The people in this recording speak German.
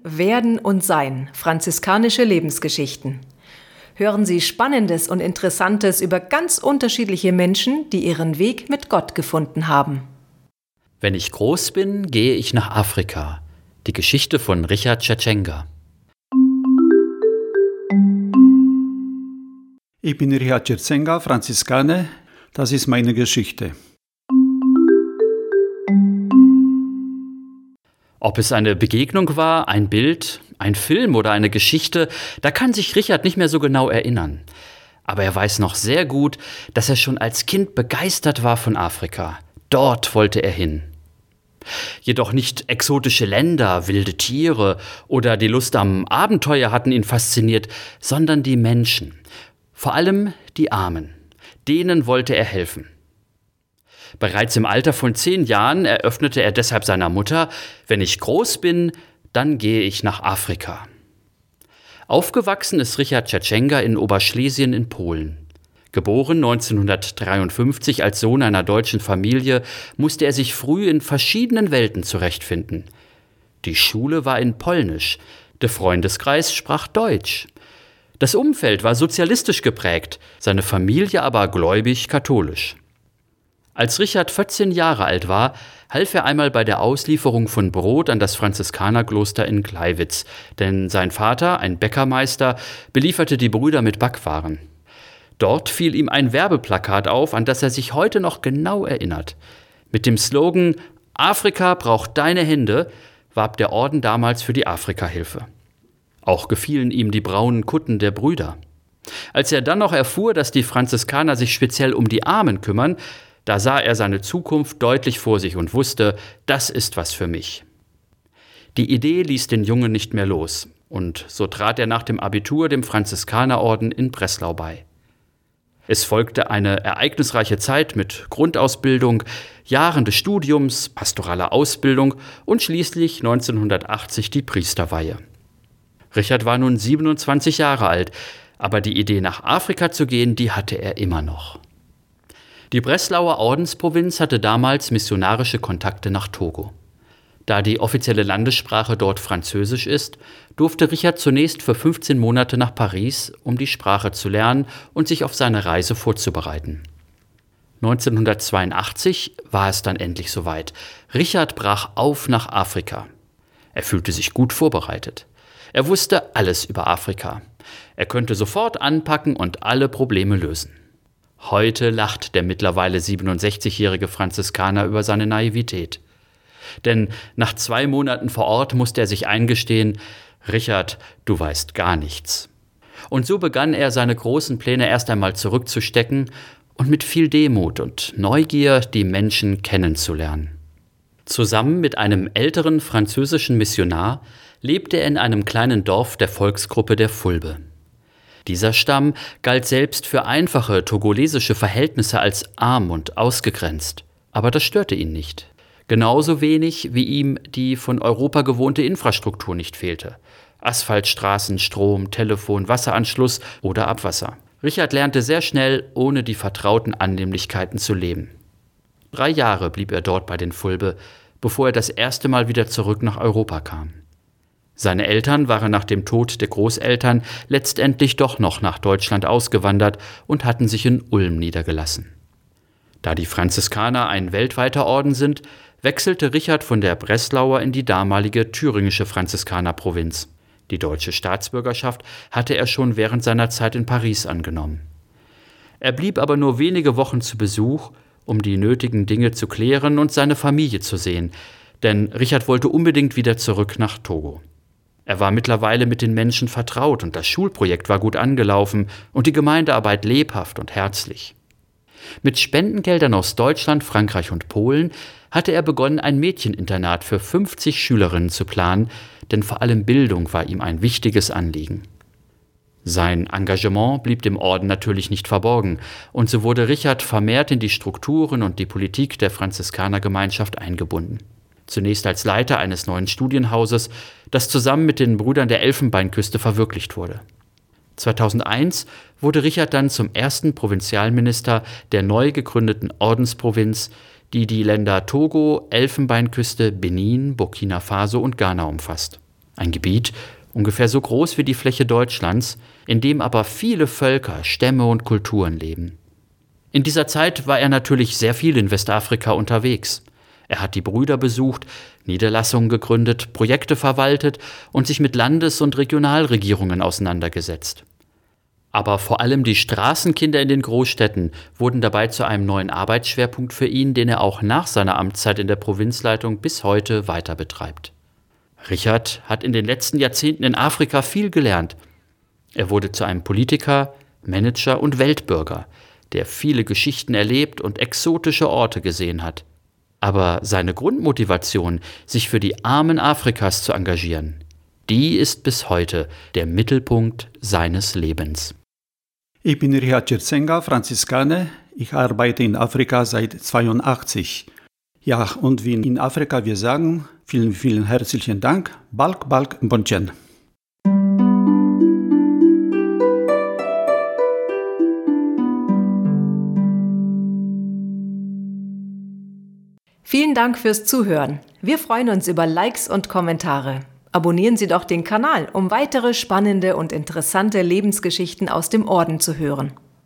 Werden und Sein. Franziskanische Lebensgeschichten. Hören Sie Spannendes und Interessantes über ganz unterschiedliche Menschen, die ihren Weg mit Gott gefunden haben. Wenn ich groß bin, gehe ich nach Afrika. Die Geschichte von Richard Tschetschenga. Ich bin Richard Tschetschenga, Franziskaner. Das ist meine Geschichte. Ob es eine Begegnung war, ein Bild, ein Film oder eine Geschichte, da kann sich Richard nicht mehr so genau erinnern. Aber er weiß noch sehr gut, dass er schon als Kind begeistert war von Afrika. Dort wollte er hin. Jedoch nicht exotische Länder, wilde Tiere oder die Lust am Abenteuer hatten ihn fasziniert, sondern die Menschen. Vor allem die Armen. Denen wollte er helfen. Bereits im Alter von 10 Jahren eröffnete er deshalb seiner Mutter: Wenn ich groß bin, dann gehe ich nach Afrika. Aufgewachsen ist Richard Tschetschenga in Oberschlesien in Polen. Geboren 1953 als Sohn einer deutschen Familie, musste er sich früh in verschiedenen Welten zurechtfinden. Die Schule war in Polnisch, der Freundeskreis sprach Deutsch. Das Umfeld war sozialistisch geprägt, seine Familie aber gläubig-katholisch. Als Richard 14 Jahre alt war, half er einmal bei der Auslieferung von Brot an das Franziskanerkloster in Gleiwitz, denn sein Vater, ein Bäckermeister, belieferte die Brüder mit Backwaren. Dort fiel ihm ein Werbeplakat auf, an das er sich heute noch genau erinnert. Mit dem Slogan »Afrika braucht deine Hände« warb der Orden damals für die Afrikahilfe. Auch gefielen ihm die braunen Kutten der Brüder. Als er dann noch erfuhr, dass die Franziskaner sich speziell um die Armen kümmern, da sah er seine Zukunft deutlich vor sich und wusste, das ist was für mich. Die Idee ließ den Jungen nicht mehr los und so trat er nach dem Abitur dem Franziskanerorden in Breslau bei. Es folgte eine ereignisreiche Zeit mit Grundausbildung, Jahren des Studiums, pastoraler Ausbildung und schließlich 1980 die Priesterweihe. Richard war nun 27 Jahre alt, aber die Idee nach Afrika zu gehen, die hatte er immer noch. Die Breslauer Ordensprovinz hatte damals missionarische Kontakte nach Togo. Da die offizielle Landessprache dort Französisch ist, durfte Richard zunächst für 15 Monate nach Paris, um die Sprache zu lernen und sich auf seine Reise vorzubereiten. 1982 war es dann endlich soweit. Richard brach auf nach Afrika. Er fühlte sich gut vorbereitet. Er wusste alles über Afrika. Er könnte sofort anpacken und alle Probleme lösen. Heute lacht der mittlerweile 67-jährige Franziskaner über seine Naivität. Denn nach 2 Monaten vor Ort musste er sich eingestehen: Richard, du weißt gar nichts. Und so begann er, seine großen Pläne erst einmal zurückzustecken und mit viel Demut und Neugier die Menschen kennenzulernen. Zusammen mit einem älteren französischen Missionar lebte er in einem kleinen Dorf der Volksgruppe der Fulbe. Dieser Stamm galt selbst für einfache togolesische Verhältnisse als arm und ausgegrenzt. Aber das störte ihn nicht. Genauso wenig, wie ihm die von Europa gewohnte Infrastruktur nicht fehlte. Asphaltstraßen, Strom, Telefon, Wasseranschluss oder Abwasser. Richard lernte sehr schnell, ohne die vertrauten Annehmlichkeiten zu leben. 3 Jahre blieb er dort bei den Fulbe, bevor er das erste Mal wieder zurück nach Europa kam. Seine Eltern waren nach dem Tod der Großeltern letztendlich doch noch nach Deutschland ausgewandert und hatten sich in Ulm niedergelassen. Da die Franziskaner ein weltweiter Orden sind, wechselte Richard von der Breslauer in die damalige thüringische Franziskanerprovinz. Die deutsche Staatsbürgerschaft hatte er schon während seiner Zeit in Paris angenommen. Er blieb aber nur wenige Wochen zu Besuch, um die nötigen Dinge zu klären und seine Familie zu sehen, denn Richard wollte unbedingt wieder zurück nach Togo. Er war mittlerweile mit den Menschen vertraut und das Schulprojekt war gut angelaufen und die Gemeindearbeit lebhaft und herzlich. Mit Spendengeldern aus Deutschland, Frankreich und Polen hatte er begonnen, ein Mädcheninternat für 50 Schülerinnen zu planen, denn vor allem Bildung war ihm ein wichtiges Anliegen. Sein Engagement blieb dem Orden natürlich nicht verborgen und so wurde Richard vermehrt in die Strukturen und die Politik der Franziskanergemeinschaft eingebunden. Zunächst als Leiter eines neuen Studienhauses, das zusammen mit den Brüdern der Elfenbeinküste verwirklicht wurde. 2001 wurde Richard dann zum ersten Provinzialminister der neu gegründeten Ordensprovinz, die die Länder Togo, Elfenbeinküste, Benin, Burkina Faso und Ghana umfasst. Ein Gebiet ungefähr so groß wie die Fläche Deutschlands, in dem aber viele Völker, Stämme und Kulturen leben. In dieser Zeit war er natürlich sehr viel in Westafrika unterwegs. Er hat die Brüder besucht, Niederlassungen gegründet, Projekte verwaltet und sich mit Landes- und Regionalregierungen auseinandergesetzt. Aber vor allem die Straßenkinder in den Großstädten wurden dabei zu einem neuen Arbeitsschwerpunkt für ihn, den er auch nach seiner Amtszeit in der Provinzleitung bis heute weiter betreibt. Richard hat in den letzten Jahrzehnten in Afrika viel gelernt. Er wurde zu einem Politiker, Manager und Weltbürger, der viele Geschichten erlebt und exotische Orte gesehen hat. Aber seine Grundmotivation, sich für die Armen Afrikas zu engagieren, die ist bis heute der Mittelpunkt seines Lebens. Ich bin Richard Chirzenga, Franziskaner. Ich arbeite in Afrika seit 1982. Ja, und wie in Afrika wir sagen, vielen, vielen herzlichen Dank. Balk, balk, mbonchen. Vielen Dank fürs Zuhören. Wir freuen uns über Likes und Kommentare. Abonnieren Sie doch den Kanal, um weitere spannende und interessante Lebensgeschichten aus dem Orden zu hören.